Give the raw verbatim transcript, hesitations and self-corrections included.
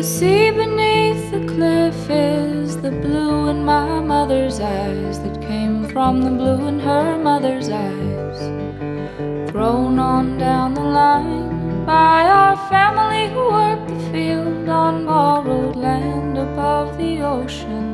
sea beneath the cliff is the blue in my mother's eyes that came from the blue in her mother's eyes, thrown on down the line by our family who worked the field on borrowed land above the ocean.